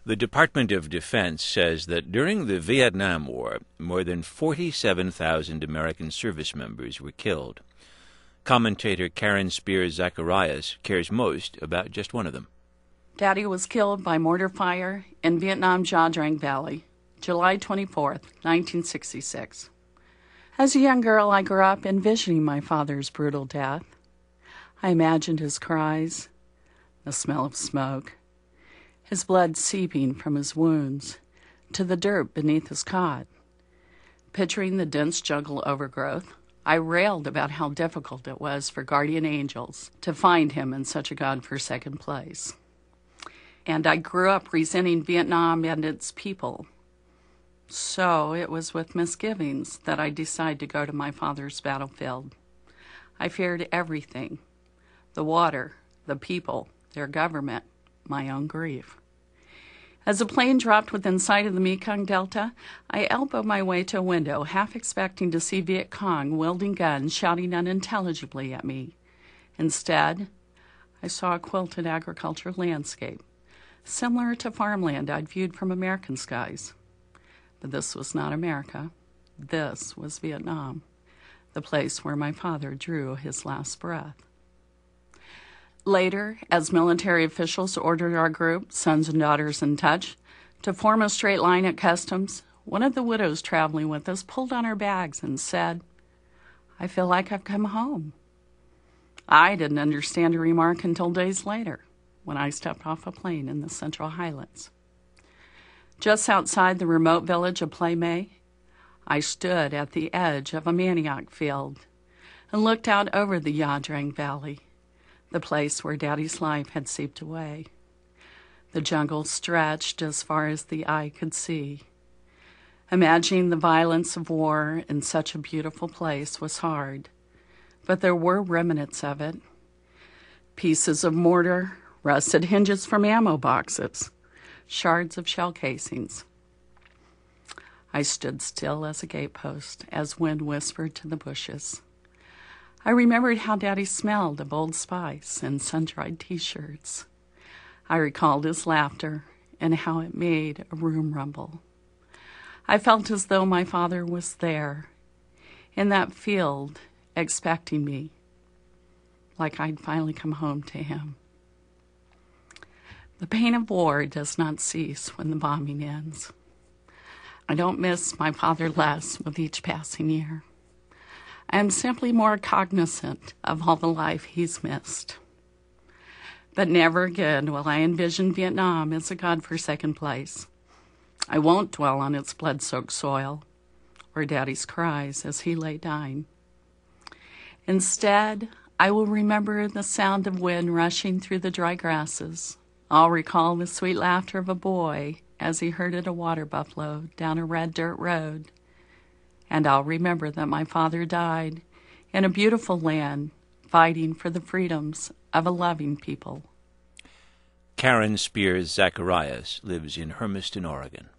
The Department of Defense says that during the Vietnam War, more than 47,000 American service members were killed. Commentator Karen Spears Zacharias cares most about just one of them. Daddy was killed by mortar fire in Vietnam Nha Trang Valley, July 24th, 1966. As a young girl, I grew up envisioning my father's brutal death. I imagined his cries, the smell of smoke, his blood seeping from his wounds to the dirt beneath his cot. Picturing the dense jungle overgrowth, I railed about how difficult it was for guardian angels to find him in such a God-forsaken place. And I grew up resenting Vietnam and its people. So it was with misgivings that I decided to go to my father's battlefield. I feared everything: the water, the people, their government, my own grief. As the plane dropped within sight of the Mekong Delta, I elbowed my way to a window, half expecting to see Viet Cong wielding guns, shouting unintelligibly at me. Instead, I saw a quilted agricultural landscape, similar to farmland I'd viewed from American skies. But this was not America. This was Vietnam, the place where my father drew his last breath. Later, as military officials ordered our group, Sons and Daughters in Touch, to form a straight line at customs, one of the widows traveling with us pulled on her bags and said, "I feel like I've come home." I didn't understand her remark until days later, when I stepped off a plane in the Central Highlands. Just outside the remote village of Plai Mae, I stood at the edge of a manioc field and looked out over the Nha Trang Valley, the place where Daddy's life had seeped away. The jungle stretched as far as the eye could see. Imagining the violence of war in such a beautiful place was hard, but there were remnants of it. Pieces of mortar, rusted hinges from ammo boxes, shards of shell casings. I stood still as a gatepost as wind whispered to the bushes. I remembered how Daddy smelled of Old Spice and sun-dried T-shirts. I recalled his laughter and how it made a room rumble. I felt as though my father was there, in that field, expecting me, like I'd finally come home to him. The pain of war does not cease when the bombing ends. I don't miss my father less with each passing year. I am simply more cognizant of all the life he's missed. But never again will I envision Vietnam as a God-forsaken place. I won't dwell on its blood-soaked soil or Daddy's cries as he lay dying. Instead, I will remember the sound of wind rushing through the dry grasses. I'll recall the sweet laughter of a boy as he herded a water buffalo down a red dirt road. And I'll remember that my father died in a beautiful land, fighting for the freedoms of a loving people. Karen Spears Zacharias lives in Hermiston, Oregon.